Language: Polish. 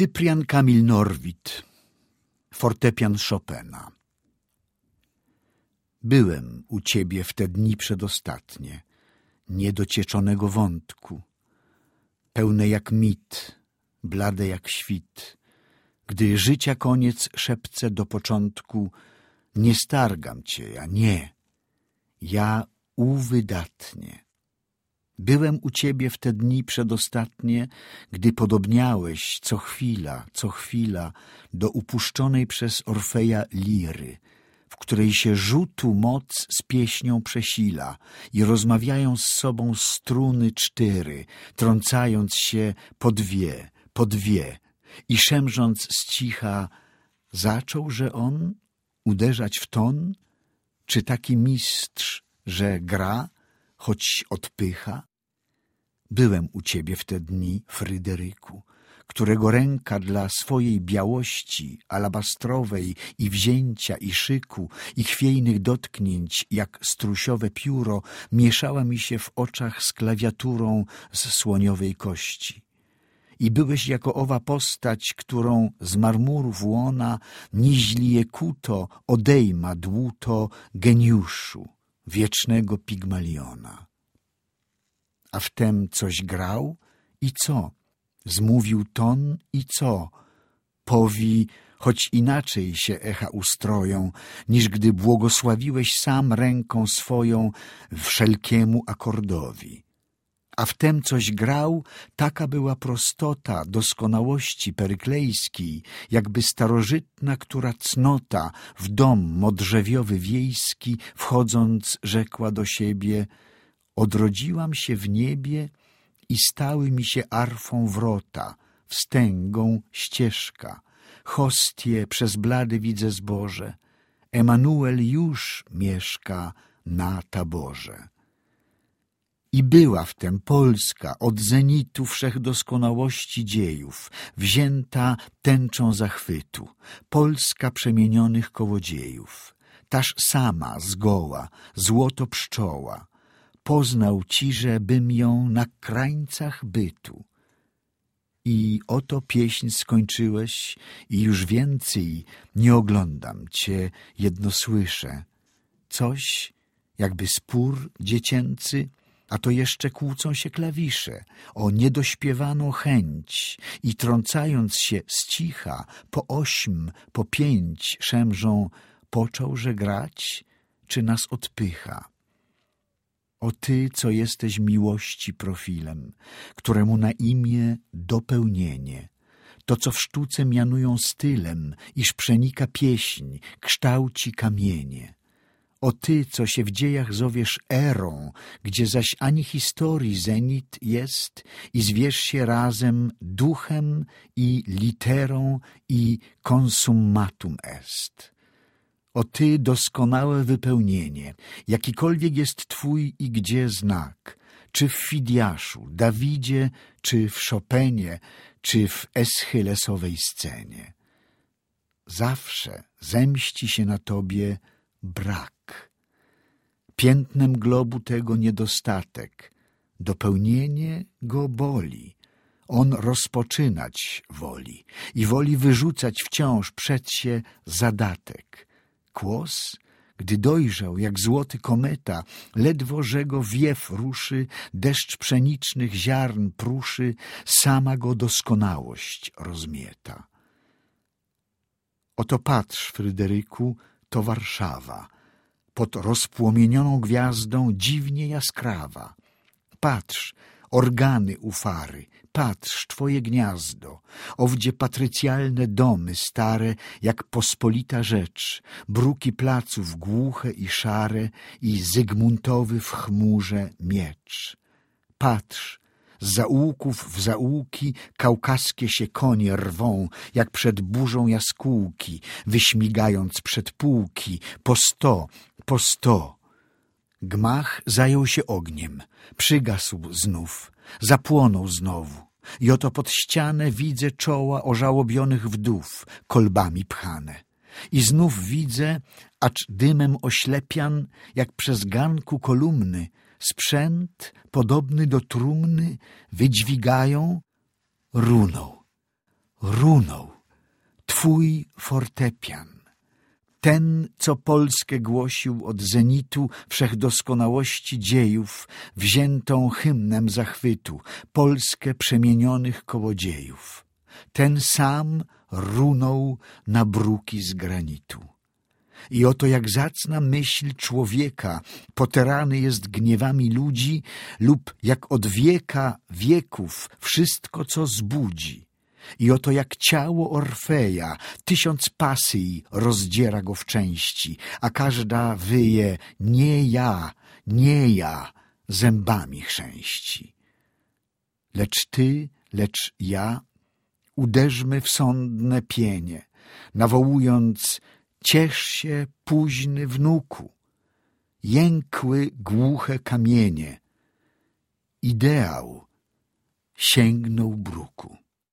Cyprian Kamil Norwid, fortepian Chopina. Byłem u ciebie w te dni przedostatnie, niedocieczonego wątku, pełne jak mit, blade jak świt, gdy życia koniec szepce do początku, nie stargam cię, ja nie, ja uwydatnie. Byłem u ciebie w te dni przedostatnie, gdy podobniałeś co chwila do upuszczonej przez Orfeja liry, w której się rzutu moc z pieśnią przesila i rozmawiają z sobą struny cztery, trącając się po dwie i szemrząc z cicha, zaczął, że on uderzać w ton, czy taki mistrz, że gra, choć odpycha? Byłem u ciebie w te dni, Fryderyku, którego ręka dla swojej białości alabastrowej i wzięcia i szyku i chwiejnych dotknięć jak strusiowe pióro mieszała mi się w oczach z klawiaturą z słoniowej kości. I byłeś jako owa postać, którą z marmurów łona niźli kuto odejma dłuto geniuszu, wiecznego Pigmaliona. A wtem coś grał i co? Zmówił ton i co? Powi, choć inaczej się echa ustroją, niż gdy błogosławiłeś sam ręką swoją wszelkiemu akordowi. A wtem coś grał, taka była prostota doskonałości peryklejskiej, jakby starożytna, która cnota w dom modrzewiowy wiejski, wchodząc, rzekła do siebie: odrodziłam się w niebie i stały mi się arfą wrota, wstęgą ścieżka, hostie przez blady widzę zboże, Emanuel już mieszka na taborze. I była wtem Polska od zenitu wszechdoskonałości dziejów, wzięta tęczą zachwytu, Polska przemienionych kołodziejów, taż sama zgoła, złoto pszczoła, poznał ci, że bym ją na krańcach bytu. I oto pieśń skończyłeś i już więcej nie oglądam cię, jedno słyszę. Coś, jakby spór dziecięcy, a to jeszcze kłócą się klawisze o niedośpiewaną chęć i trącając się z cicha po 8, po 5 szemrzą: począłże grać, czy nas odpycha? O ty, co jesteś miłości profilem, któremu na imię dopełnienie, to, co w sztuce mianują stylem, iż przenika pieśń, kształci kamienie. O ty, co się w dziejach zowiesz erą, gdzie zaś ani historii zenit jest i zwierz się razem duchem i literą i consummatum est. O ty, doskonałe wypełnienie, jakikolwiek jest twój i gdzie znak, czy w Fidiaszu, Dawidzie, czy w Chopinie, czy w Eschylesowej scenie. Zawsze zemści się na tobie brak. Piętnem globu tego niedostatek, dopełnienie go boli. On rozpoczynać woli i woli wyrzucać wciąż przed się zadatek. Kłos, gdy dojrzał jak złoty kometa, ledwo że go wiew ruszy, deszcz pszenicznych ziarn pruszy, sama go doskonałość rozmieta. Oto patrz, Fryderyku, to Warszawa, pod rozpłomienioną gwiazdą dziwnie jaskrawa. Patrz, organy u fary, patrz, twoje gniazdo, owdzie patrycjalne domy stare, jak pospolita rzecz, bruki placów głuche i szare i Zygmuntowy w chmurze miecz. Patrz, z zaułków w zaułki kaukaskie się konie rwą, jak przed burzą jaskółki, wyśmigając przed półki, po 100. Gmach zajął się ogniem, przygasł znów, zapłonął znowu. I oto pod ścianę widzę czoła ożałobionych wdów, kolbami pchane. I znów widzę, acz dymem oślepian, jak przez ganku kolumny, sprzęt podobny do trumny wydźwigają, runął twój fortepian, ten, co Polskę głosił od zenitu wszechdoskonałości dziejów, wziętą hymnem zachwytu, Polskę przemienionych kołodziejów. Ten sam runął na bruki z granitu. I oto jak zacna myśl człowieka poterany jest gniewami ludzi lub jak od wieka wieków wszystko, co zbudzi. I oto jak ciało Orfeja 1000 pasyi rozdziera go w części, a każda wyje nie ja, nie ja, zębami chrzęści. Lecz ty, lecz ja uderzmy w sądne pienie, nawołując: ciesz się, późny wnuku. Jękły głuche kamienie. Ideał sięgnął bruku.